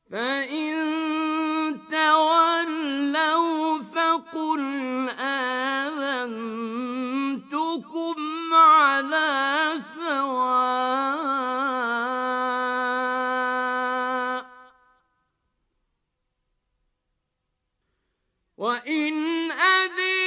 فإن تولوا فقل آذنتكم على سواء وإن أذن